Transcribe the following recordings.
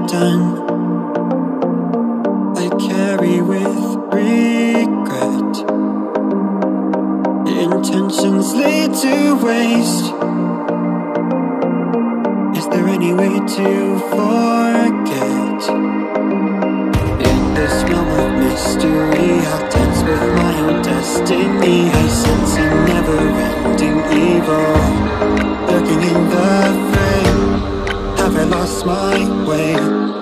I've done, I carry with regret. Intentions lead to waste. Is there any way to forget? In this realm of mystery, I'll dance with my own destiny. I sense a never-ending evil lurking in the frame. Have I lost my way?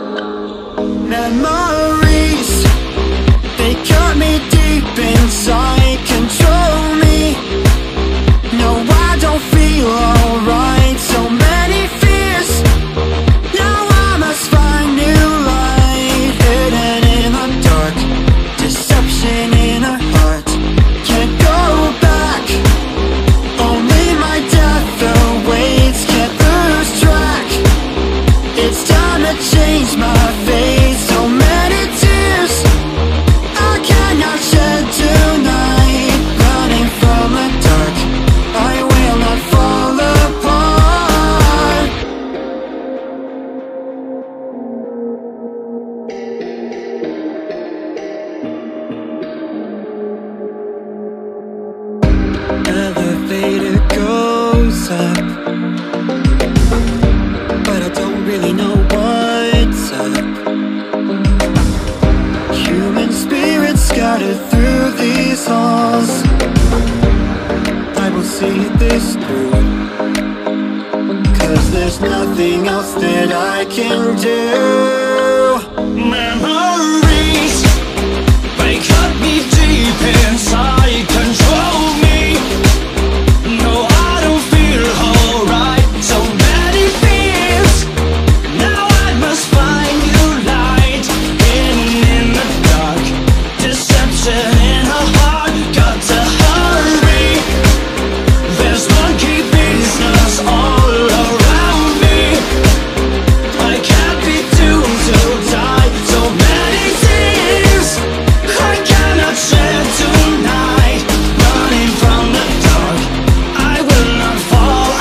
Memories, they cut me deep inside, control me. No, I don't feel alright. So many fears, now I must find new light. Hidden in the dark, deception in our heart. Can't go back, only my death awaits. Can't lose track, it's time to change my fate. So many tears I cannot shed tonight. Running from the dark, I will not fall apart. Elevator goes up, but I don't really know what's up. Human spirits scattered through these halls. I will see this through, 'cause there's nothing else that I can do. Memories, they cut me deep inside, control me. No, I don't feel alright. So many fears, now I must find new light. Hidden in the dark, deception in her heart. Got to hurry, there's monkey business all around me. I can't be doomed to die. So many tears I cannot shed tonight. Running from the dark, I will not fall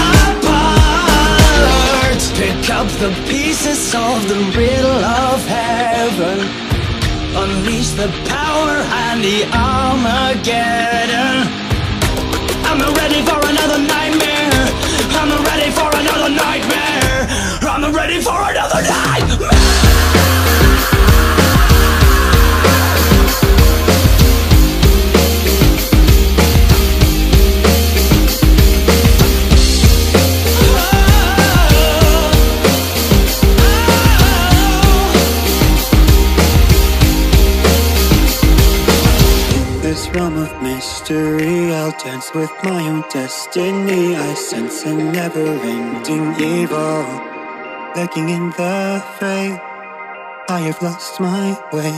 apart. Pick up the pieces of the riddle of heaven. Unleash the power and the Armageddon. I'm not ready for another nightmare. I'm not ready for another nightmare. I'm not ready for another nightmare. This realm of mystery, I'll dance with my own destiny. I sense a never-ending evil lurking in the fray. I have lost my way.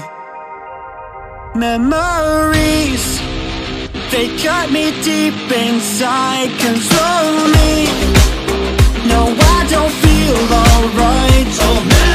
Memories, they cut me deep inside, control me. No, I don't feel alright. So many